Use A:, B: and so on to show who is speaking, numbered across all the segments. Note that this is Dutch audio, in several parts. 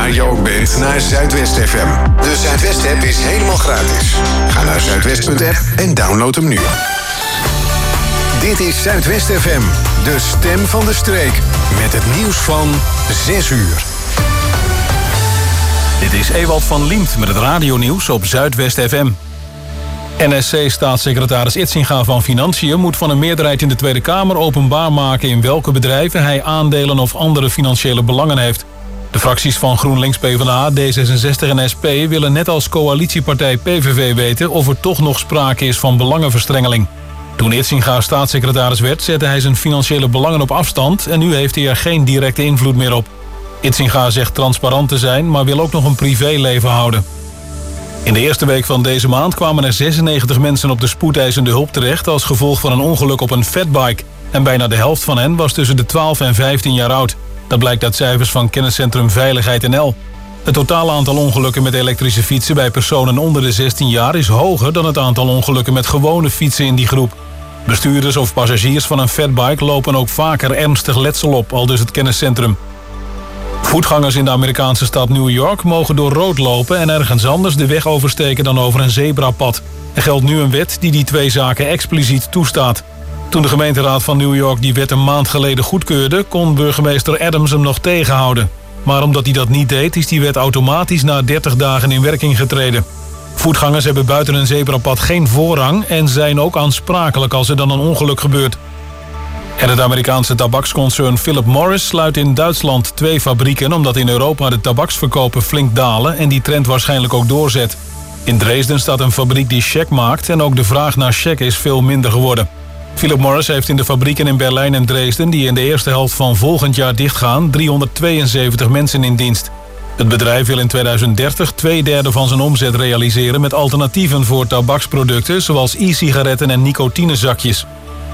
A: waar je ook bent, naar Zuidwest FM. De Zuidwest-app is helemaal gratis. Ga naar zuidwest.app en download hem nu. Dit is Zuidwest FM, de stem van de streek. Met het nieuws van 6 uur.
B: Dit is Ewald van Liemt met het radionieuws op Zuidwest FM. NSC-staatssecretaris Idsinga van Financiën moet van een meerderheid in de Tweede Kamer openbaar maken in welke bedrijven hij aandelen of andere financiële belangen heeft. De fracties van GroenLinks, PvdA, D66 en SP willen net als coalitiepartij PVV weten of er toch nog sprake is van belangenverstrengeling. Toen Idsinga staatssecretaris werd, zette hij zijn financiële belangen op afstand en nu heeft hij er geen directe invloed meer op. Idsinga zegt transparant te zijn, maar wil ook nog een privéleven houden. In de eerste week van deze maand kwamen er 96 mensen op de spoedeisende hulp terecht als gevolg van een ongeluk op een fatbike. En bijna de helft van hen was tussen de 12 en 15 jaar oud. Dat blijkt uit cijfers van kenniscentrum Veiligheid NL. Het totale aantal ongelukken met elektrische fietsen bij personen onder de 16 jaar is hoger dan het aantal ongelukken met gewone fietsen in die groep. Bestuurders of passagiers van een fatbike lopen ook vaker ernstig letsel op, aldus het kenniscentrum. Voetgangers in de Amerikaanse stad New York mogen door rood lopen en ergens anders de weg oversteken dan over een zebrapad. Er geldt nu een wet die twee zaken expliciet toestaat. Toen de gemeenteraad van New York die wet een maand geleden goedkeurde, kon burgemeester Adams hem nog tegenhouden. Maar omdat hij dat niet deed, is die wet automatisch na 30 dagen in werking getreden. Voetgangers hebben buiten een zebrapad geen voorrang en zijn ook aansprakelijk als er dan een ongeluk gebeurt. En het Amerikaanse tabaksconcern Philip Morris sluit in Duitsland 2 fabrieken omdat in Europa de tabaksverkopen flink dalen en die trend waarschijnlijk ook doorzet. In Dresden staat een fabriek die check maakt en ook de vraag naar check is veel minder geworden. Philip Morris heeft in de fabrieken in Berlijn en Dresden, die in de eerste helft van volgend jaar dichtgaan, 372 mensen in dienst. Het bedrijf wil in 2030 2/3 van zijn omzet realiseren met alternatieven voor tabaksproducten zoals e-sigaretten en nicotinezakjes.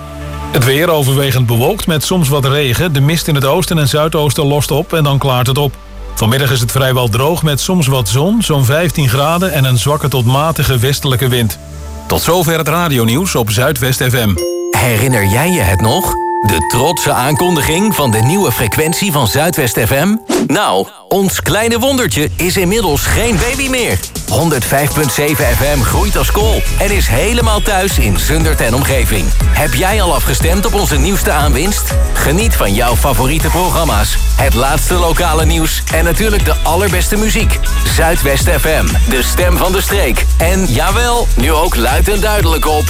B: Het weer overwegend bewolkt met soms wat regen. De mist in het oosten en zuidoosten lost op en dan klaart het op. Vanmiddag is het vrijwel droog met soms wat zon, zo'n 15 graden en een zwakke tot matige westelijke wind. Tot zover het radionieuws op Zuidwest FM.
C: Herinner jij je het nog? De trotse aankondiging van de nieuwe frequentie van Zuidwest FM? Nou, ons kleine wondertje is inmiddels geen baby meer. 105.7 FM groeit als kool en is helemaal thuis in Zundert en omgeving. Heb jij al afgestemd op onze nieuwste aanwinst? Geniet van jouw favoriete programma's, het laatste lokale nieuws en natuurlijk de allerbeste muziek. Zuidwest FM, de stem van de streek. En jawel, nu ook luid en duidelijk op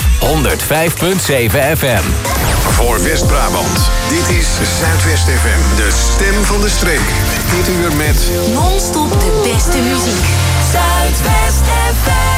C: 105.7 FM.
A: Voor West-Brabant, dit is Zuidwest FM, de stem van de streek. Dit uur met
D: non-stop de beste muziek. Zuidwest FM.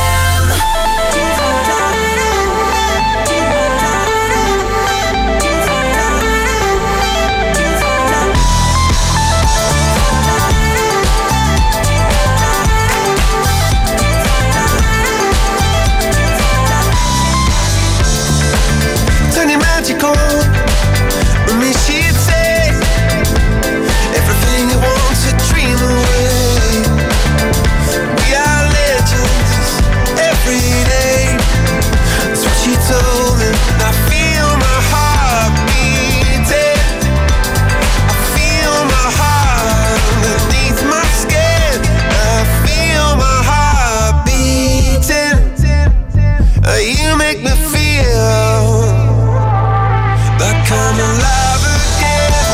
E: Turn your magic on. Let me see it say everything you want to dream away. We are legends every day. That's what she told me. I feel my heart beating. I feel my heart underneath my skin. I feel my heart beating. You make me feel like I'm alive again.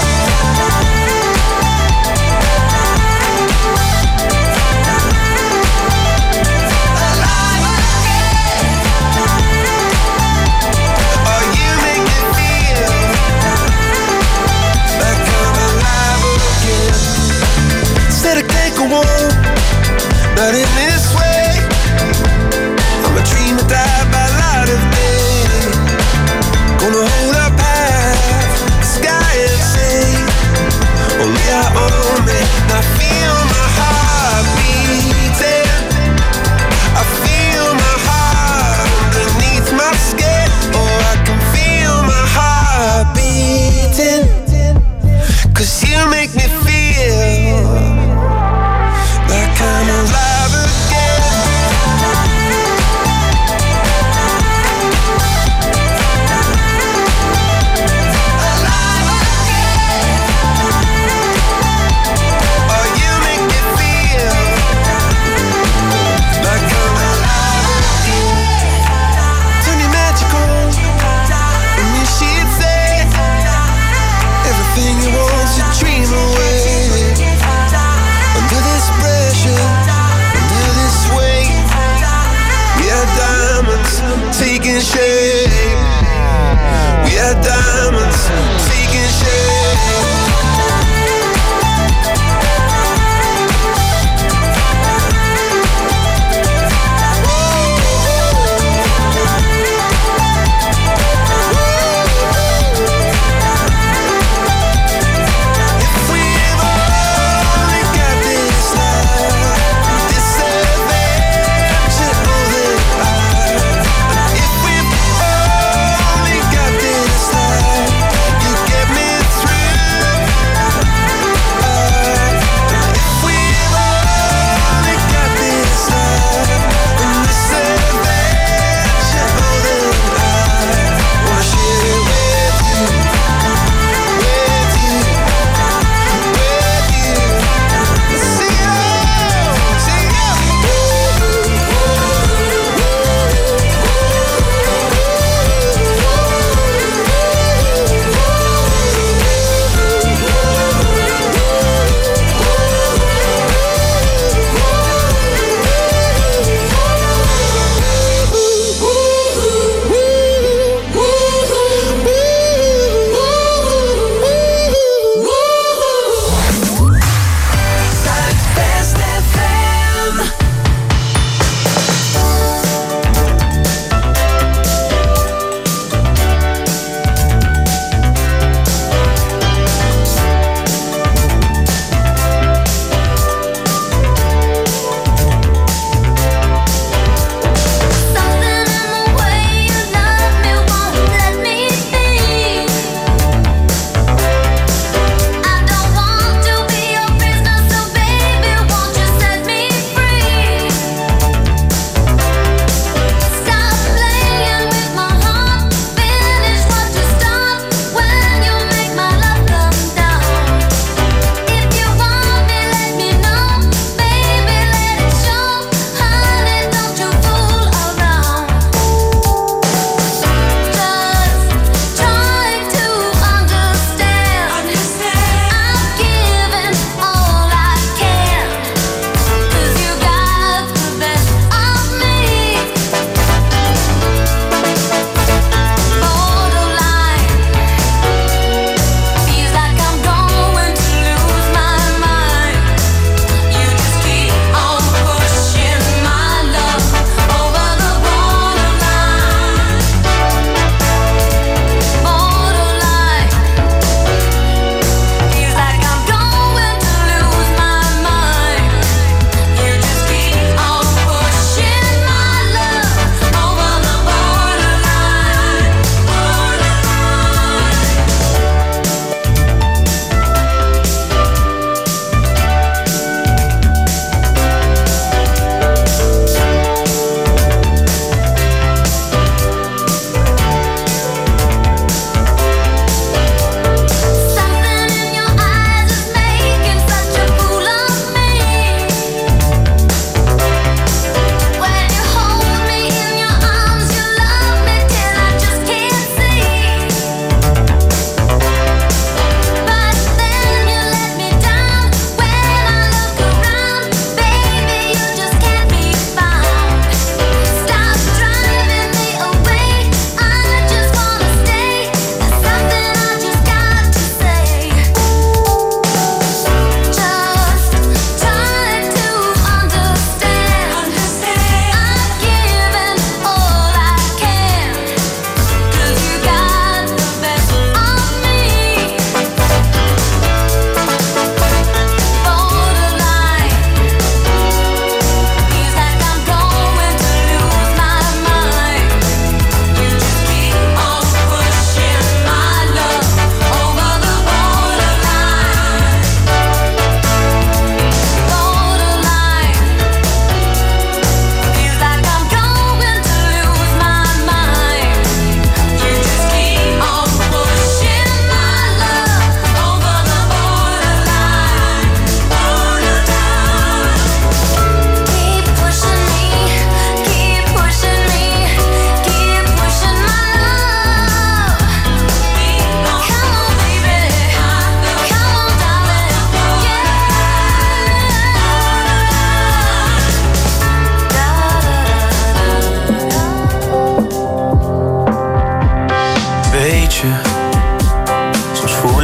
E: Alive again. Oh, you make me feel like I'm alive again. Said I can't go on, not in this way. I'm a dreamer, die by light of day. Gonna hold up sky and say, only I own me. I feel my heart beating. I feel my heart underneath my skin. Oh, I can feel my heart beating. 'Cause you make me feel like I'm alive again.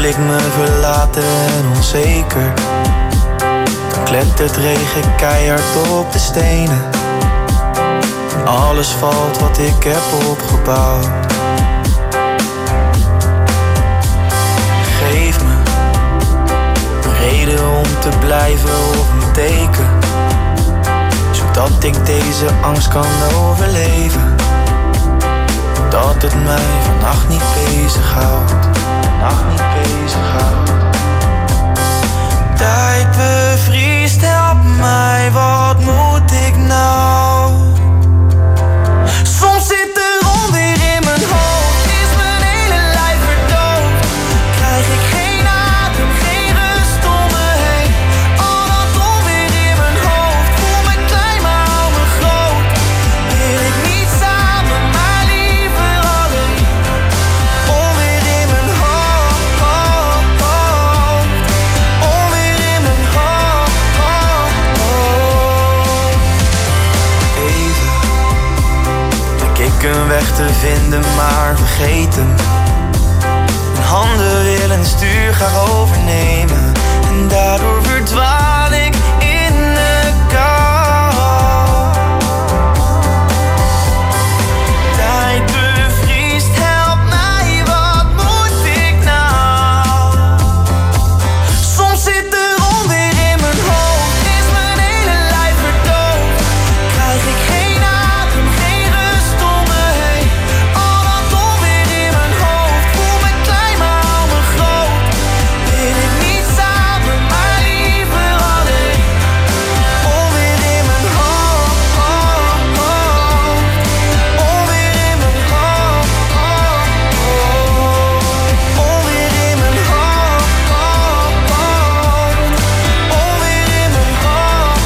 F: ik me verlaten en onzeker. Dan klettert regen keihard op de stenen. En alles valt wat ik heb opgebouwd. Geef me een reden om te blijven of een teken, zodat ik deze angst kan overleven. Dat het mij vannacht niet bezighoudt. Tijd bevriest, help mij, wat moet ik nou? Soms zit er onweer in mijn hoofd, is mijn hele lijf verdoofd. Krijg ik geen adem, geen rust om me heen. Al dat onweer in mijn hoofd, voel me klein maar hou me groot. Wil ik niet samen, maar liever alleen. Onweer in mijn hoofd, onweer in mijn hoofd. Even leek ik een weg te vinden, maar vergeet hem. Mijn handen willen het stuur graag overnemen, en daardoor verdwaal ik in de kou. Tijd bevriest, help mij, wat moet ik nou? Soms zit er onweer in mijn hoofd, is mijn hele lijf verdoofd. Krijg ik geen adem, geen rust om me heen. Al dat onweer in mijn hoofd, voel me klein maar hou me groot. Wil ik niet samen, maar liever alleen. Onweer in mijn hoofd, onweer in mijn hoofd, onweer in mijn hoofd, onweer in mijn hoofd.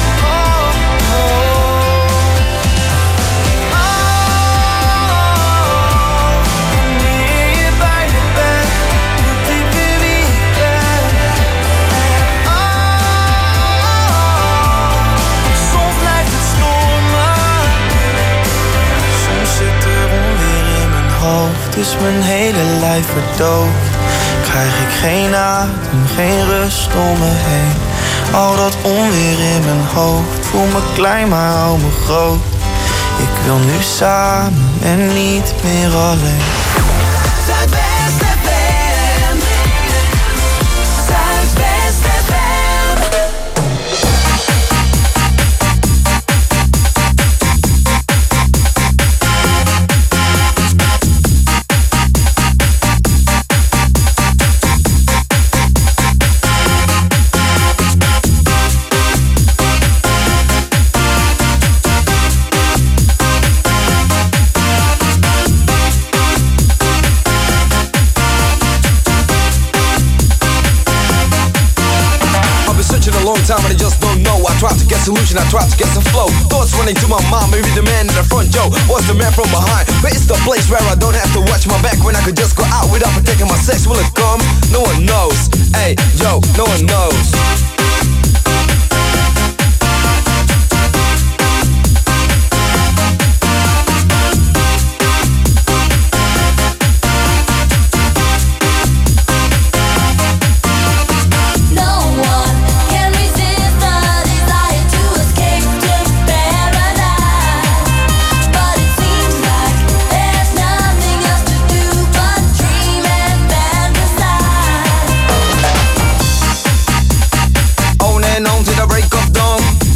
F: Wanneer je bij me bent, moet ik weer wie ik ben. Soms blijft het stormen, soms zit er onweer in mijn hoofd, is mijn hele lijf verdoofd. Krijg ik geen adem, geen rust om me heen. Al dat onweer in mijn hoofd, voel me klein maar hou me groot. Ik wil nu samen en niet meer alleen.
D: Zuidwest FM. Zuidwest FM.
E: I've been searching a long time and I just don't know. I tried to get solution, I tried to get some flow. Thoughts running to my mind, maybe the man in the front, Joe was the man from behind. But it's the place where I don't have to watch my back, when I could just go out without protecting my sex. Will it come? No one knows. Hey, yo, no one knows.
D: No one can resist the desire to escape to paradise. But it seems like there's nothing else to do but dream and fantasize.
E: On and on to the break of dawn.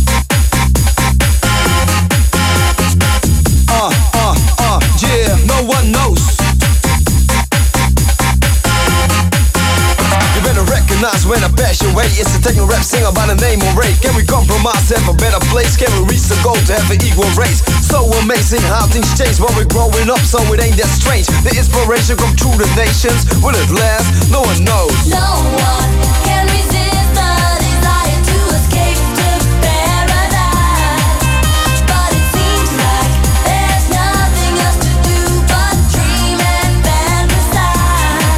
E: Yeah, no one knows. You better recognize when I pass your way. It's a techno rap singer by the name of Ray. Can we compromise, have a better place? Can we reach the goal to have an equal race? So amazing how things change while we're growing up, so it ain't that strange. The inspiration come through the nations. Will it last? No one knows.
D: No one can resist the desire to escape to paradise. But it seems like there's nothing else to do but dream and fantasize.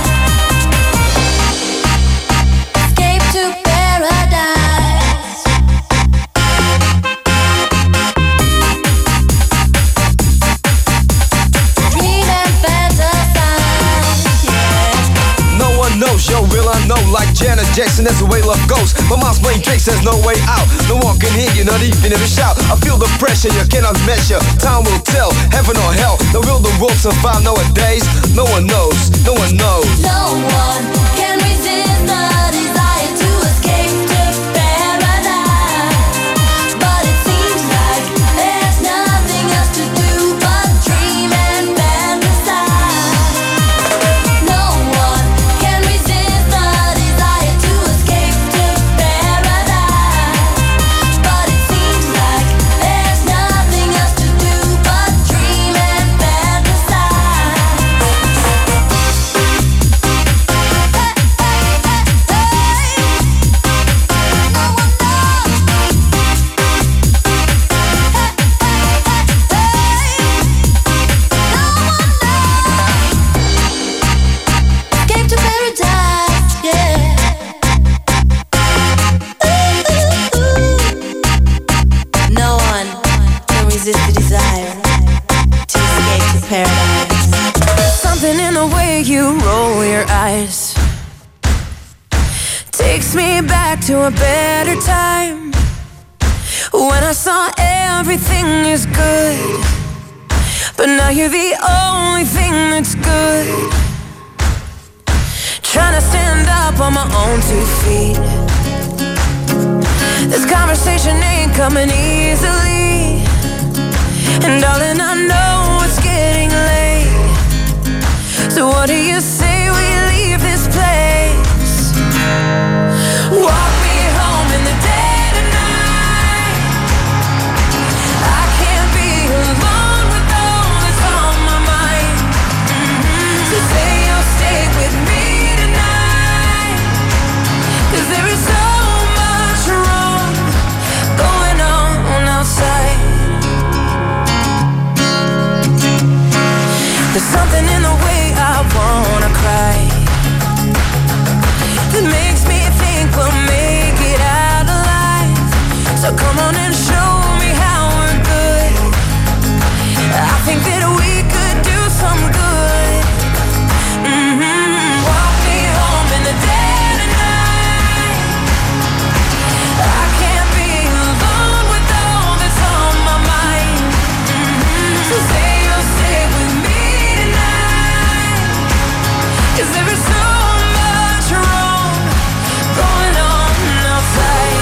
D: Escape to paradise. Dream and fantasize. Yeah.
E: No one knows, yo, will I Jackson, that's the way love goes. My mom's playing tricks, there's no way out. No one can hear you, not even if you shout. I feel the pressure, you cannot measure. Time will tell, heaven or hell. Now will the world survive nowadays? No one knows, no one knows.
D: No one can resist the desire to escape to paradise. But it seems like there's nothing else to do but dream and fantasize. No one can resist the desire to escape to paradise. But it seems like there's nothing else to do but dream and fantasize. Escape to paradise, yeah. No one can resist the desire to escape to paradise.
F: Something in the way you roll your eyes takes me back to a better time, when I saw everything is good, but now you're the only thing that's good. Trying to stand up on my own 2 feet. This conversation ain't coming easily, and darling, I know it's getting late. So what do you say we leave this place? Walk me home in the dead of night. I can't be alone with all that's on my mind. So say you'll stay with me tonight, 'cause there is so much wrong going on outside. There's something in the way I wanna cry that makes me think we'll make it out alive. So come on and show me how we're good. I think that we could do some good. Walk me home in the dead of night. I can't be alone with all that's on my mind. So say you'll stay with me tonight, 'cause there is so much wrong going on outside.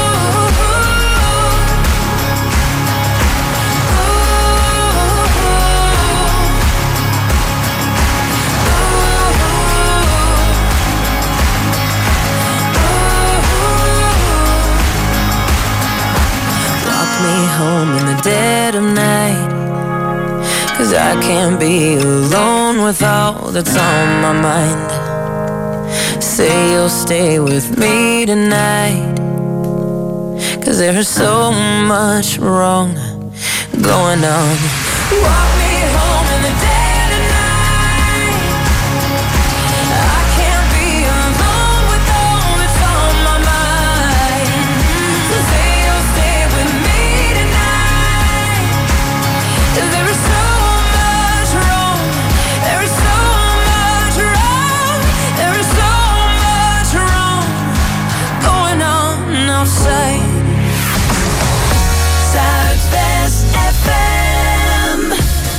F: Walk me home in the dead of night, 'cause I can't be alone with all that's on my mind. Say you'll stay with me tonight, 'cause there is so much wrong going on. Walk me home in the dead of night. I can't be alone with all that's on my mind. So say you'll stay with me tonight, 'cause there is so much wrong. There is so much wrong. There is so much wrong going on outside. Zuidwest FM.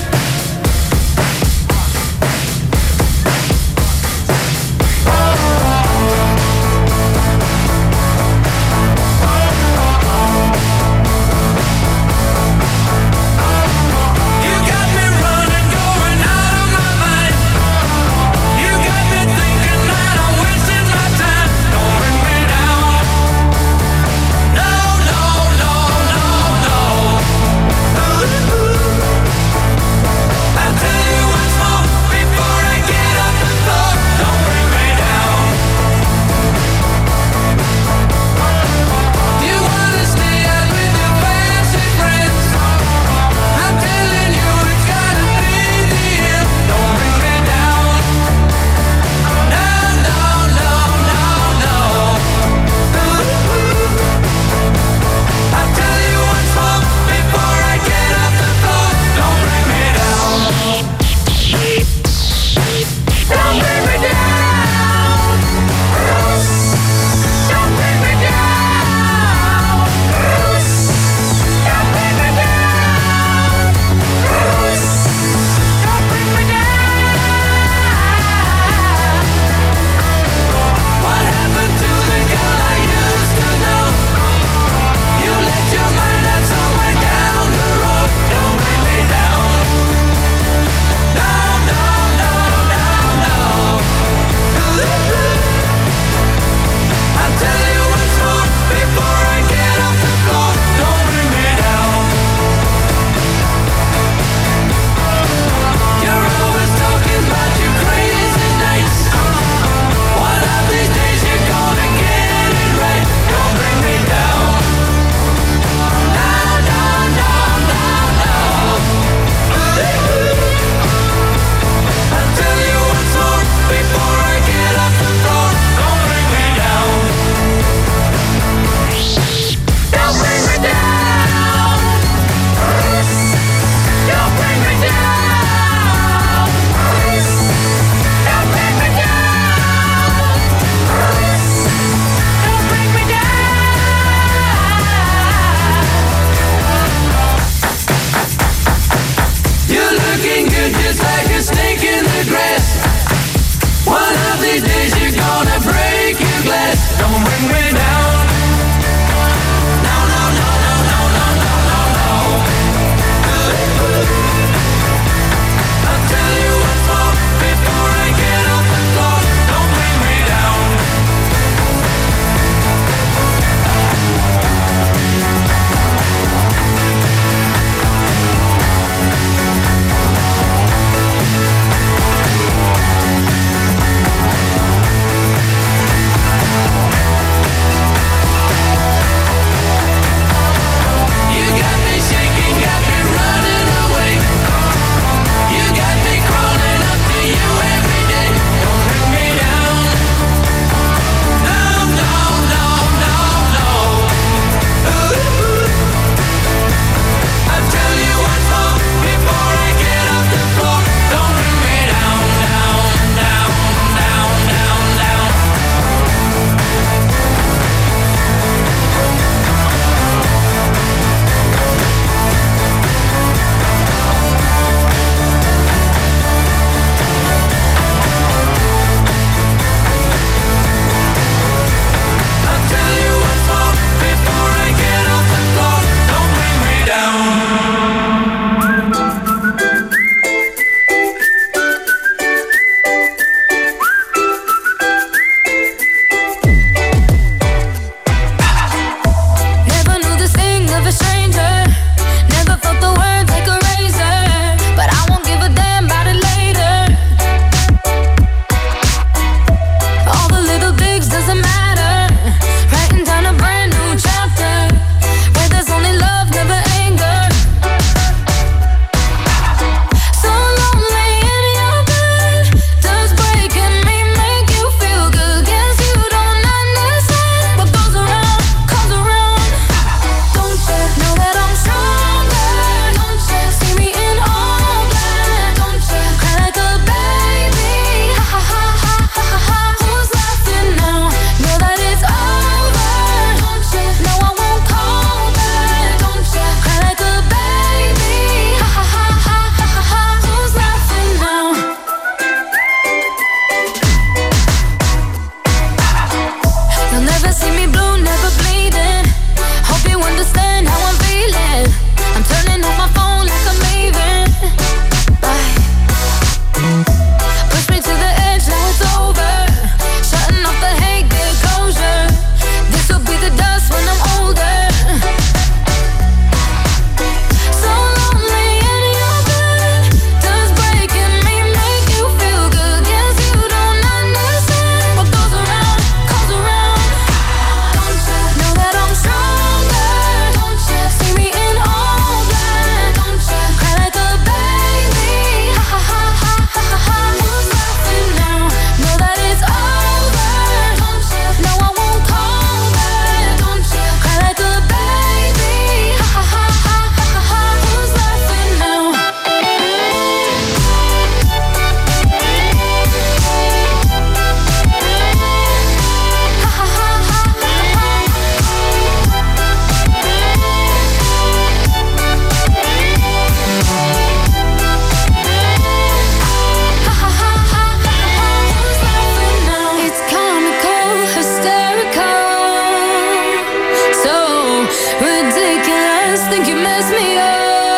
D: mess me up.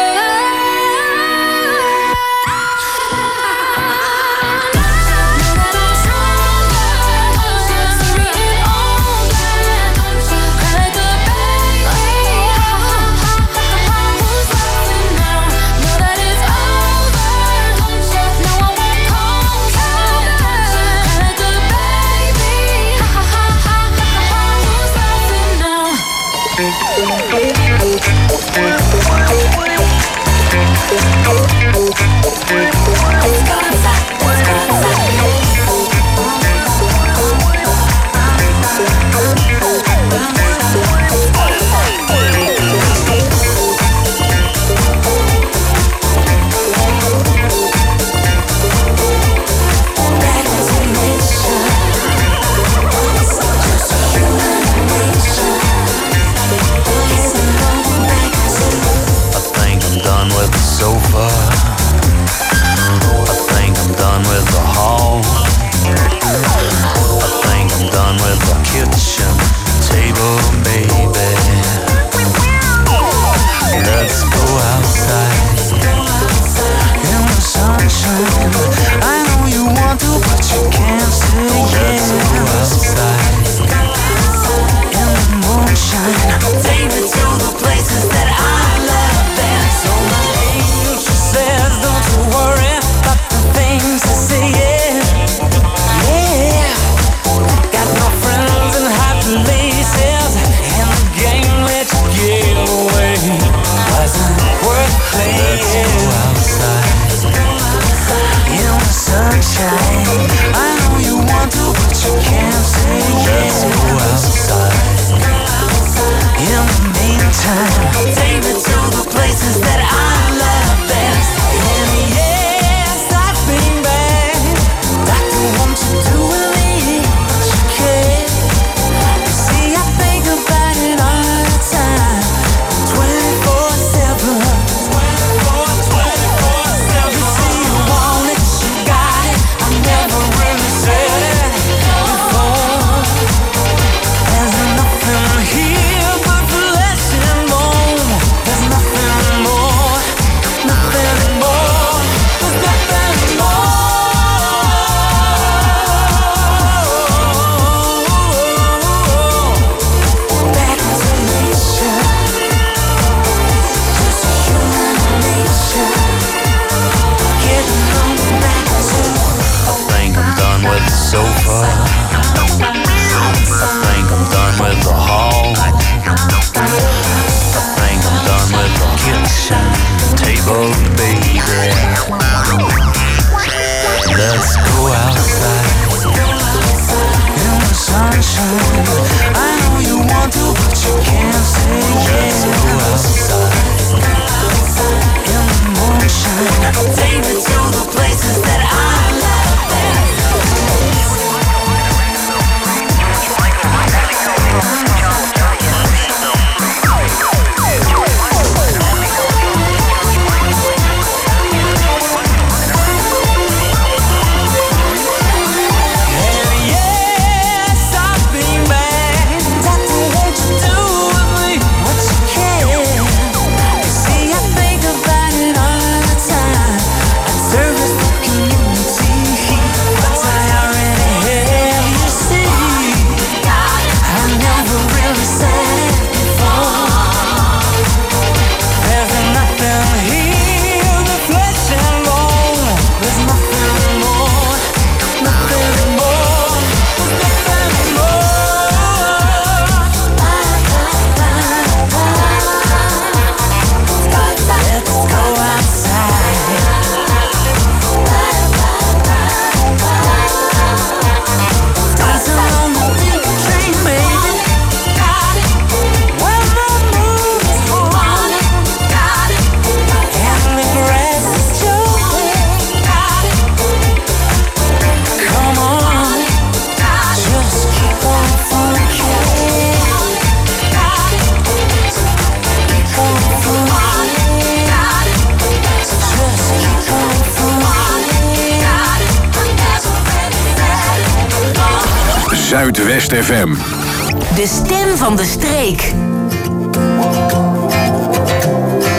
A: Zuidwest FM.
G: De stem van de streek.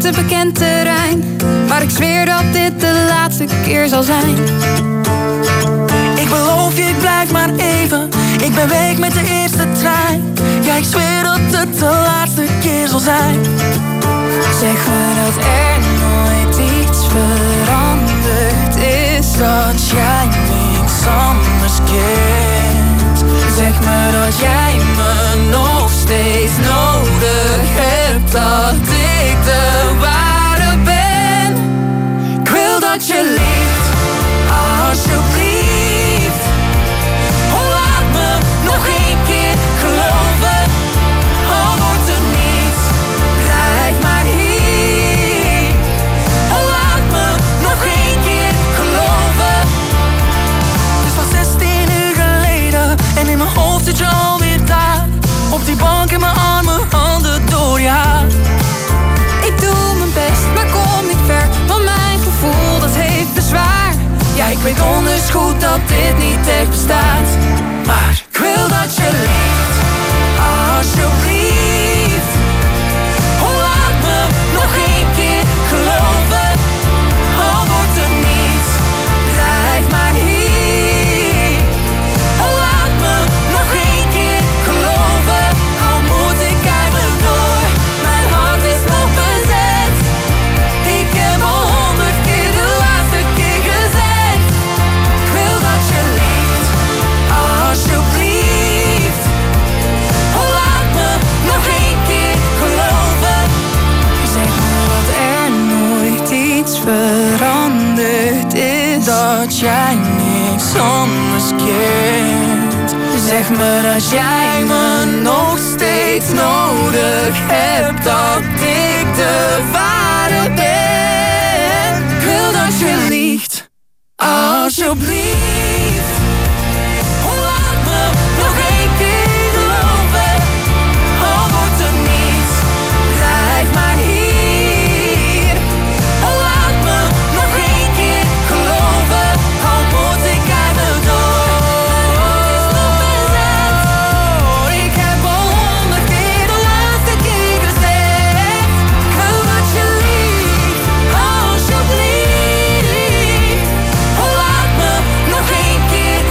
G: te bekend terrein, maar ik zweer dat dit de laatste keer zal zijn.
F: Ik beloof je, ik blijf maar even. Ik ben weg met de eerste trein. Ja, ik zweer dat het de laatste keer zal zijn.
G: Zeg me dat er nooit iets veranderd is,
F: Dat jij niks anders kent.
G: zeg me dat jij me nog steeds nodig hebt, dat ik de ware ben. Ik wil dat je liegt, alsjeblieft. Oh, laat me nog één keer geloven. Al wordt het niet, blijf maar hier. Oh, laat me nog één keer geloven.
F: Het is van 16 uur geleden en in mijn hoofd zit je alweer daar. Op die bank in mijn armen, handen door je haar.
G: Ik doe mijn best, maar kom niet ver, want mijn gevoel dat heeft bezwaar.
F: Ja, ik weet donders goed dat dit niet echt bestaat. Maar ik wil dat je liegt, alsjeblieft. Oh, laat me nog één keer geloven. Al wordt het niet, blijf maar hier. Oh, laat me nog één keer geloven. Al moet ik eigenlijk door, mijn hart is nog bezet. Ik heb al 100 keer de laatste keer gezegd. Ik wil dat je liegt, alsjeblieft. Oh, laat me nog één keer geloven.
G: Zeg me dat er nooit iets veranderd is,
F: Dat jij niks anders kent.
G: zeg me dat jij me nog steeds nodig hebt, dat ik de ware ben.
F: Ik wil dat je liegt, alsjeblieft. Oh, laat me nog één keer geloven. Al wordt het niet, blijf maar hier. Oh, laat me nog één keer geloven. Al moet ik eigenlijk door. Ik heb al 100 keer de laatste keer gezegd. Ik wil dat je liegt, alsjeblieft. Oh, laat me nog één keer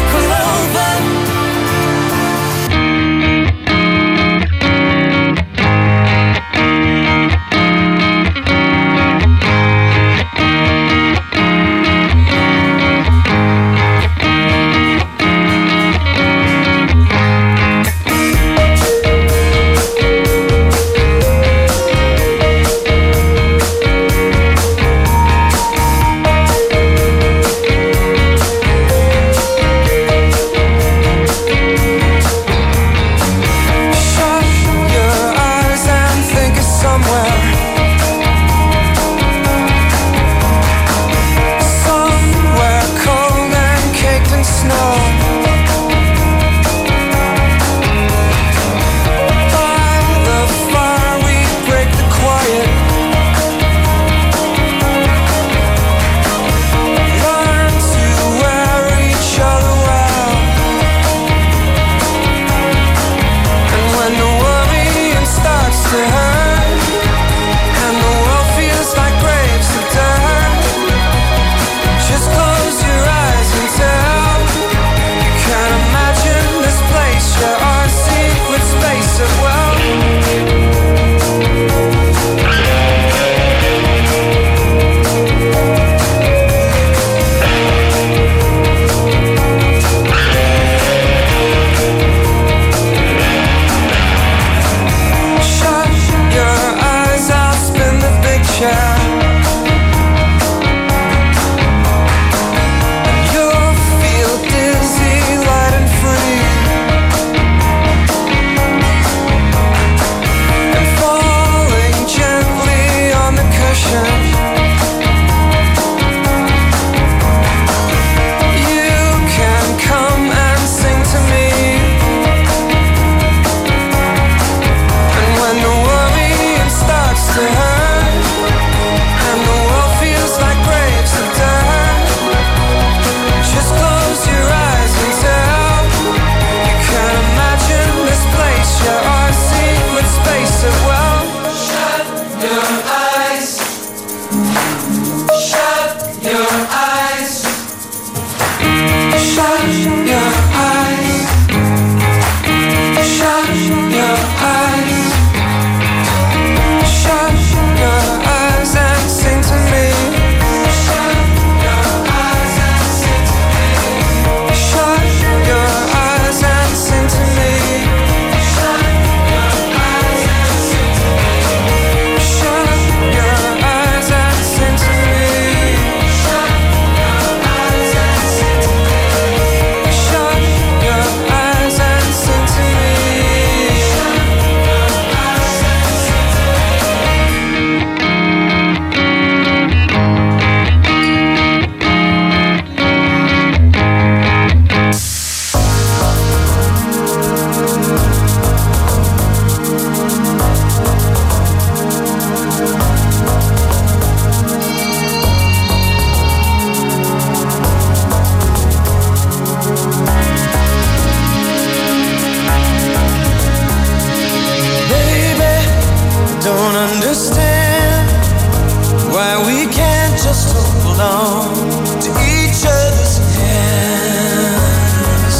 E: understand why we can't just hold on to each other's hands.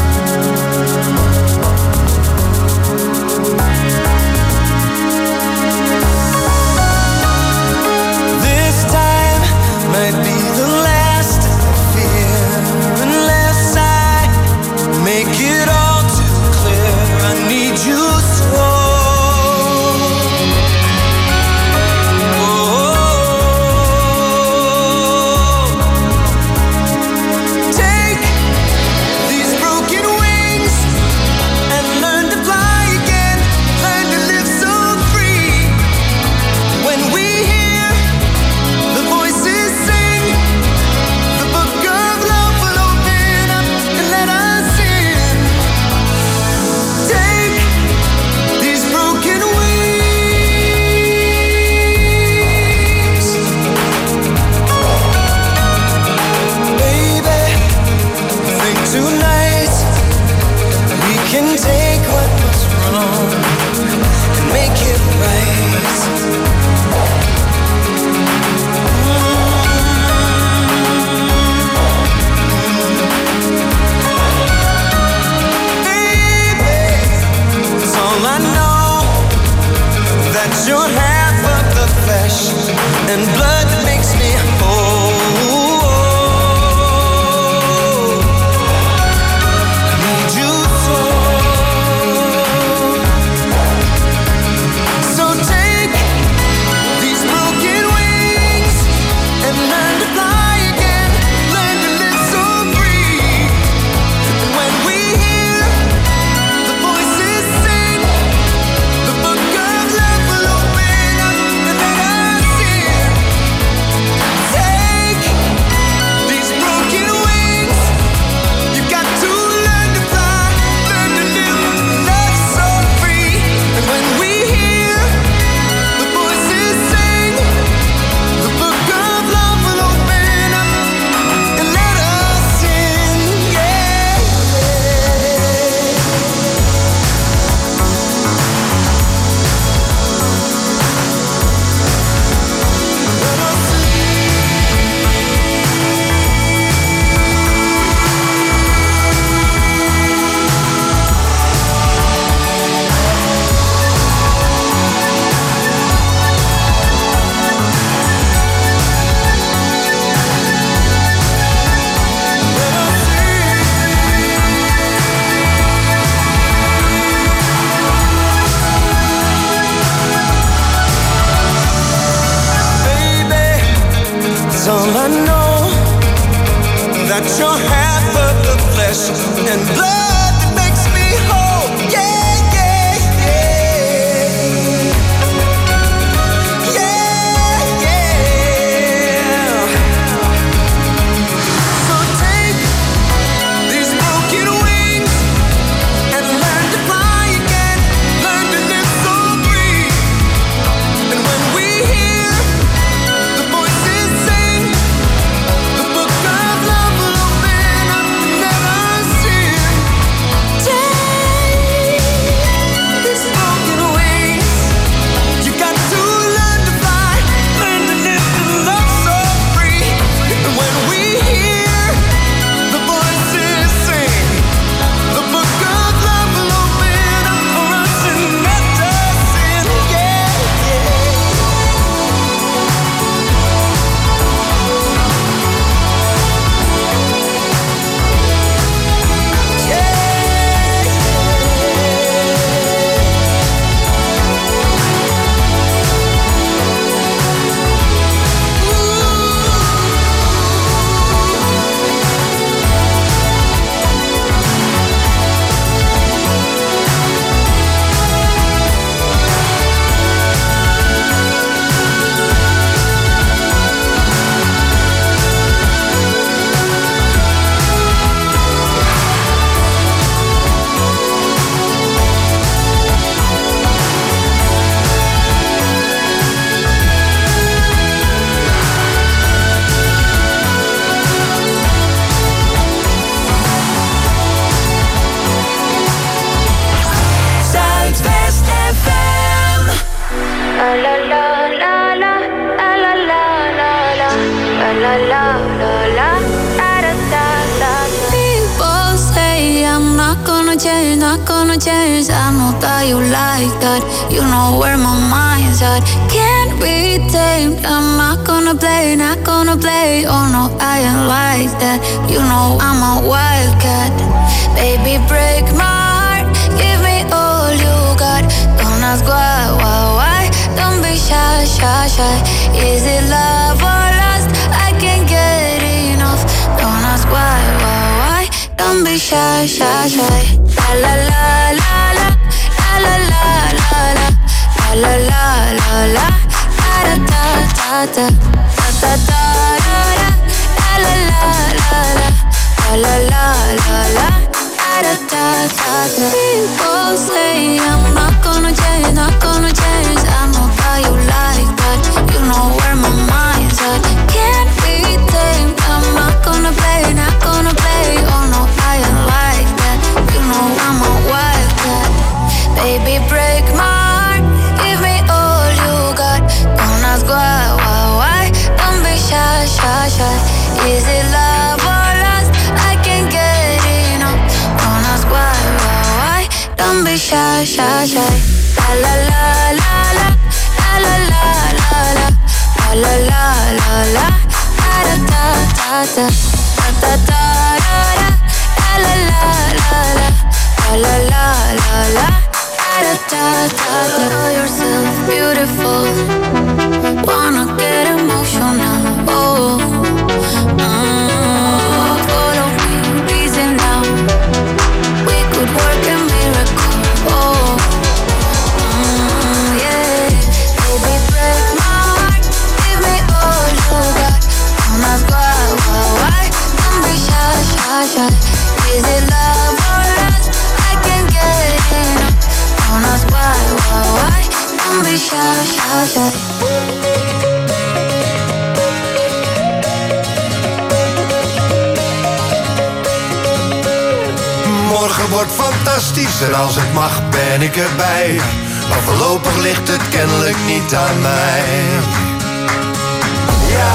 E: This time might be the last I fear, unless I make it all too clear. I need you so. You're half of the flesh and blood that makes me whole. I need you so. So take these broken wings and learn to fly again. Learn to live so free. And when we hear the voices sing, the book of love will open up and let us in. Take these broken wings. You got to learn to fly, learn to live, love so free. And when we hear the voices sing, the book of love will open up and let us in. Yeah. Baby, it's all I know, that you're half of the flesh and blood that makes me whole. Yeah, yeah, yeah. Yeah, yeah. So take these broken wings and learn to fly again. Learn to live so free. And when we hear the voices sing, the book of love will open up and let us in.
H: not gonna change. I know that you like that. You know where my mind's at. Can't be tamed. I'm not gonna play, not gonna play. Oh no, I ain't like that. You know I'm a wildcat. Baby, break my heart. Give me all you got. Don't ask why. Don't be shy, shy, shy. Is it love or lust? I can't get enough. Don't ask why. Don't be shy, shy, shy. La la la la la, la la la la, la la la la, la da da da da, da da da da, la la la la, la la la la, da da da da. People say I'm not gonna change, not gonna change. I know how you like that. You know where my mind's at. Can't be tamed. I'm not gonna play, not gonna play. Oh no, I ain't like that. You know I'm a wildcat. Baby, break my heart. Give me all you got. Don't ask why. Don't be shy, shy, shy. Is it love or lust? I can't get enough. Don't ask why. Don't be shy, shy, shy. La la la la la, la la la la, la la la la, da da da da, da da da, la la la la, la la la la, da da da. Know yourself beautiful. Wanna get emotional. Oh, follow me, reason now. We could work a miracle. Oh, yeah. Baby, break my heart. Give me all you got. Don't ask why. Don't be shy, shy, shy. Is it love or lust? I can't get enough. Don't ask why. Don't be shy, shy, shy.
E: Morgen wordt fantastisch en als het mag ben ik erbij. Maar voorlopig ligt het kennelijk niet aan mij. Ja,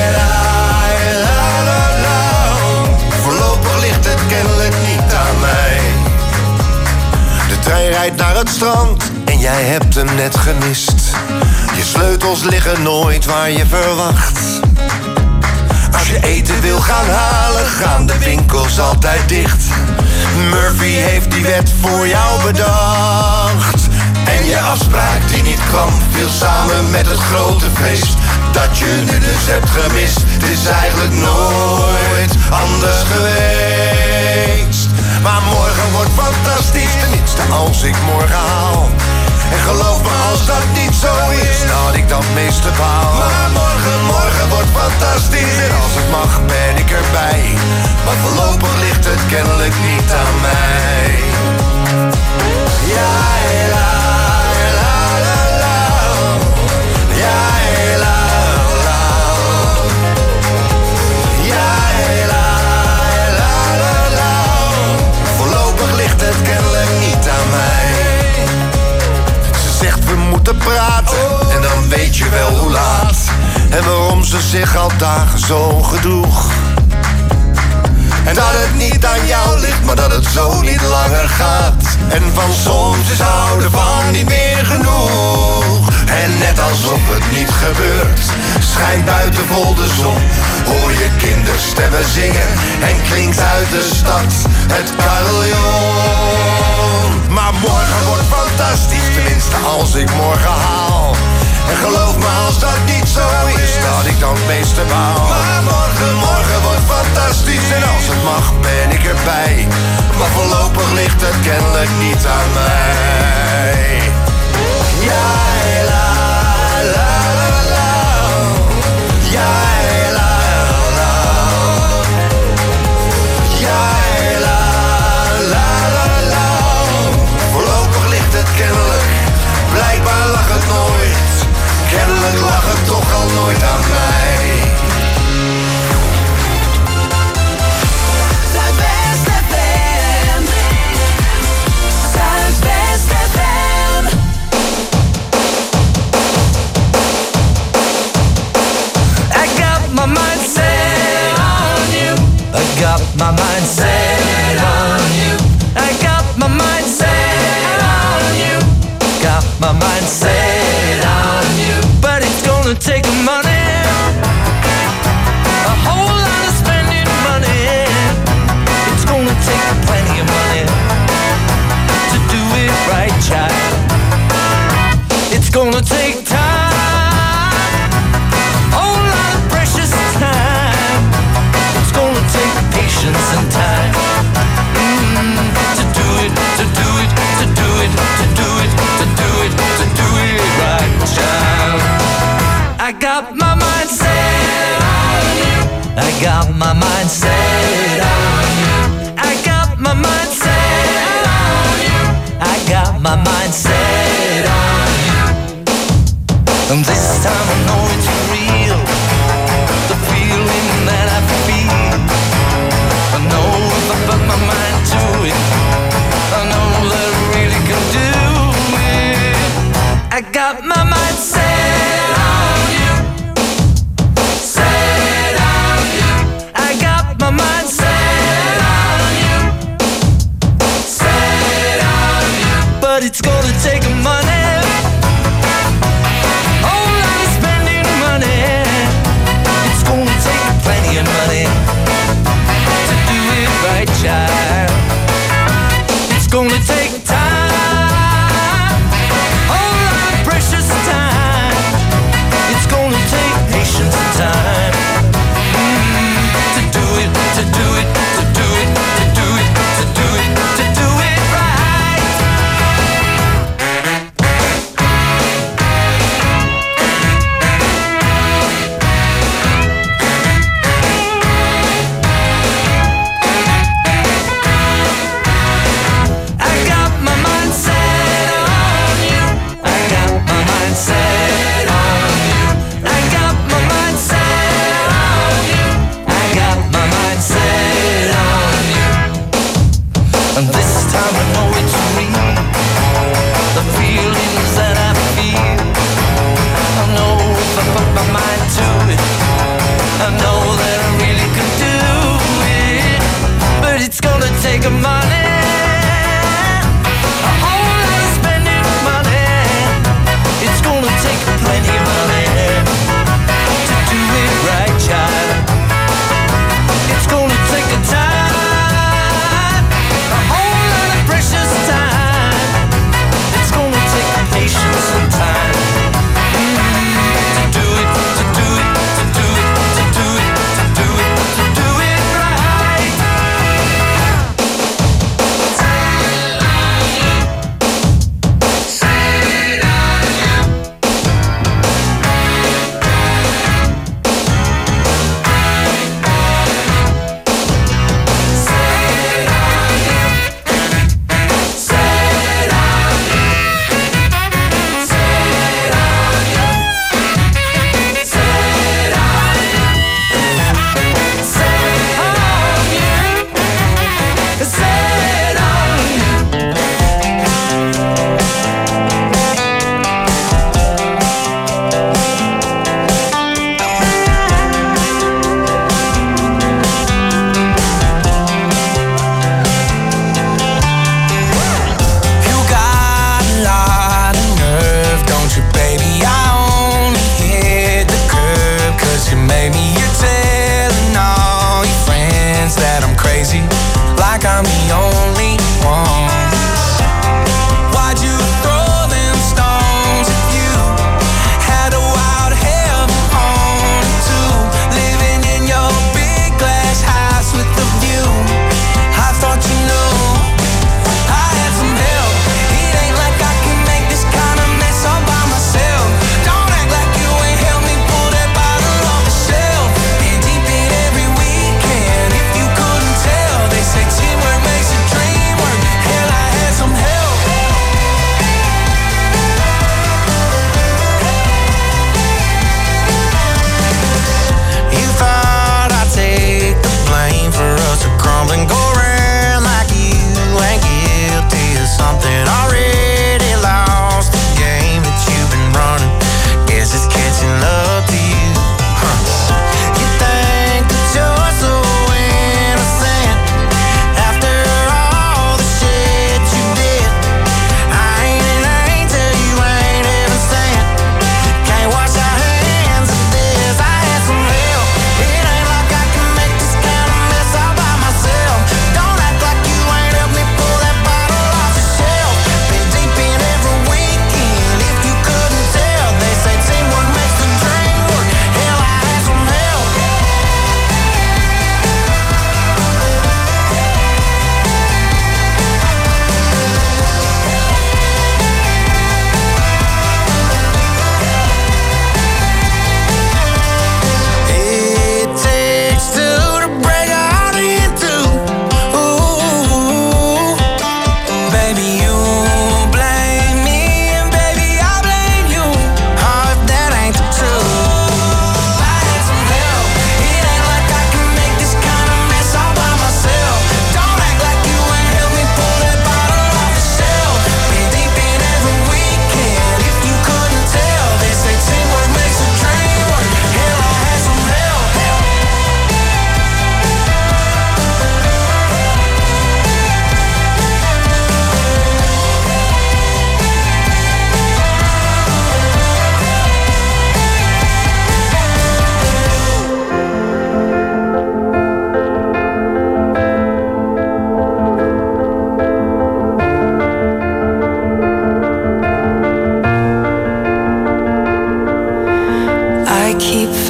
E: la. Voorlopig ligt het kennelijk niet aan mij. De trein rijdt naar het strand en jij hebt hem net gemist. Je sleutels liggen nooit waar je verwacht. Als je eten wil gaan halen, gaan de winkels altijd dicht. Murphy heeft die wet voor jou bedacht. En je afspraak die niet kwam, viel samen met het grote feest dat je nu dus hebt gemist. Het is eigenlijk nooit anders geweest. Maar morgen wordt fantastisch, tenminste als ik morgen haal. En geloof me, als dat niet zo is, dat ik dat meeste baal. Maar morgen wordt fantastisch en als het mag ben ik erbij. Maar voorlopig ligt het kennelijk niet aan mij. Ja, la, la, la, la. Ja, la, la. Ja, la, la, la, la. Voorlopig ligt het kennelijk niet aan mij. Zegt we moeten praten en dan weet je wel hoe laat. En waarom ze zich al dagen zo gedroeg. En dat het niet aan jou ligt, maar dat het zo niet langer gaat. En van soms is houden van niet meer genoeg. En net alsof het niet gebeurt, schijnt buiten vol de zon. Hoor je kinderstemmen zingen en klinkt uit de stad het carillon. Maar morgen wordt fantastisch, tenminste als ik morgen haal. En geloof me, als dat niet zo is, dat ik dan het meeste baal. Maar morgen wordt fantastisch en als het mag ben ik erbij. Maar voorlopig ligt het kennelijk niet aan mij. Ja, la, la, la, la. Ja, la, la. Ja, la, la, la, la. Voorlopig ligt het kennelijk, blijkbaar lag het nooit. Kennelijk lag het toch al nooit aan mij.
G: Zuidwest FM. Zuidwest FM.
F: my mind set on you. And this time I know it's real, the feeling that I feel. I know if I put my mind to it, I know that I really can do it. I got my mind set on you, set on you. I got my mind set on you, set on you. But it's gonna take money, whole lot of spending money. It's gonna take plenty of money to do it right, child. It's gonna take time, whole lot of precious time. It's gonna take patience and time to do it, to do it, to do it, to do it, to do it, to do it right.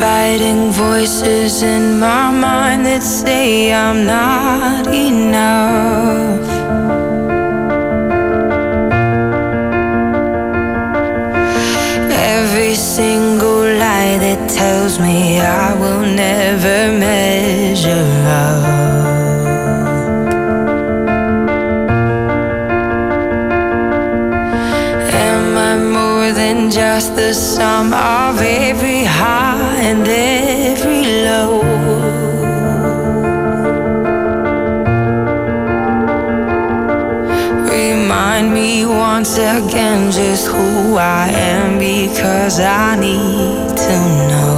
I: fighting voices in my mind that say I'm not enough. Every single lie that tells me I will never measure up. Am I more than just the sum of every high and every low? Remind me once again just who I am, because I need to know.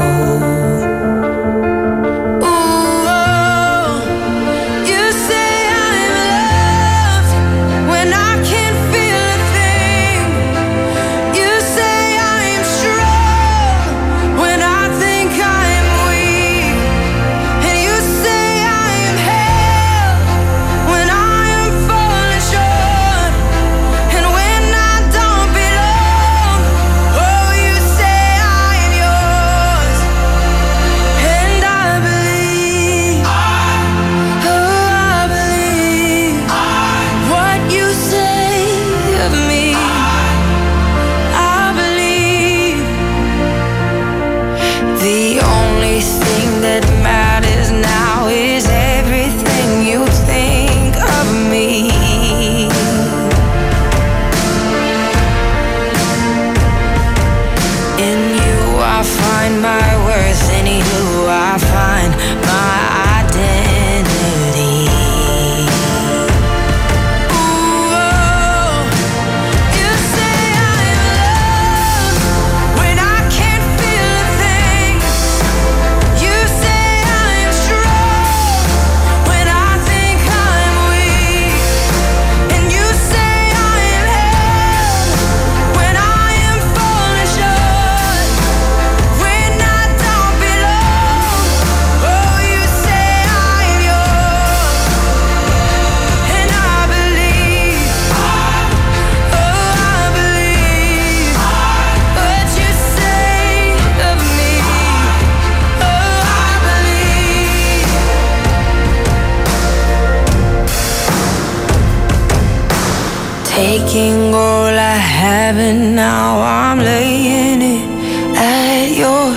I: Taking all I have and now I'm laying it at your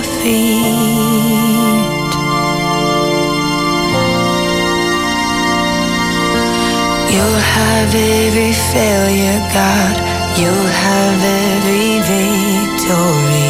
I: feet. You'll have every failure, God. You'll have every victory.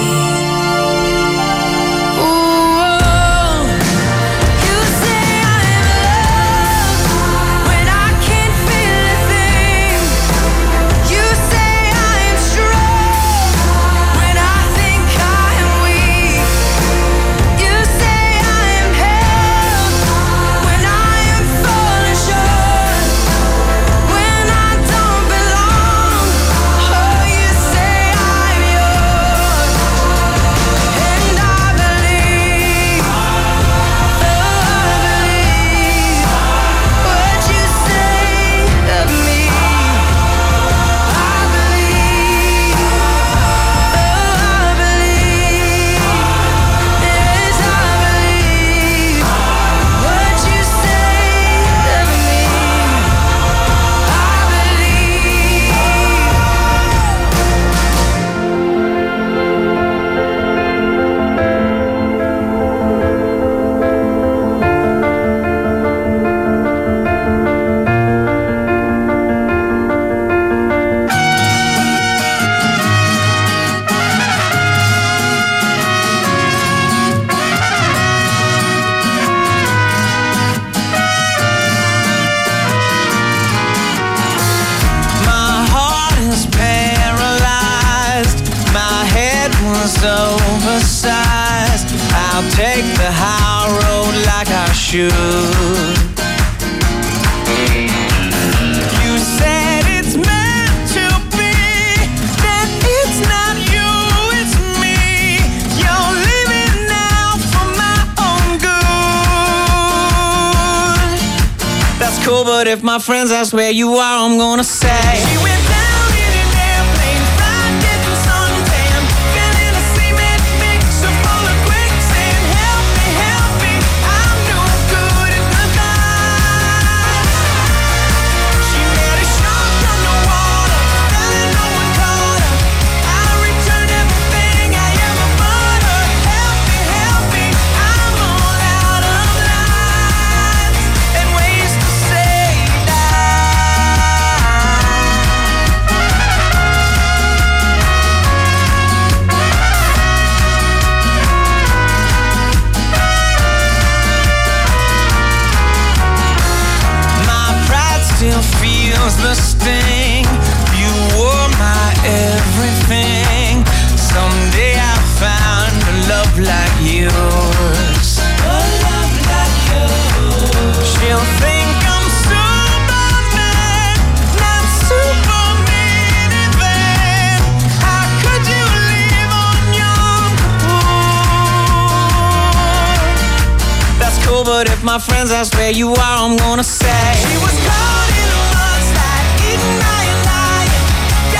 F: Oversized, I'll take the high road like I should. You said it's meant to be, that it's not you, it's me. You're living now for my own good. That's cool, but if my friends ask where you are, I'm gonna say she went down in an airplane, fried, getting suntan, fell in a cement mixer full of quicksand. my friends ask where you are, I'm gonna say she was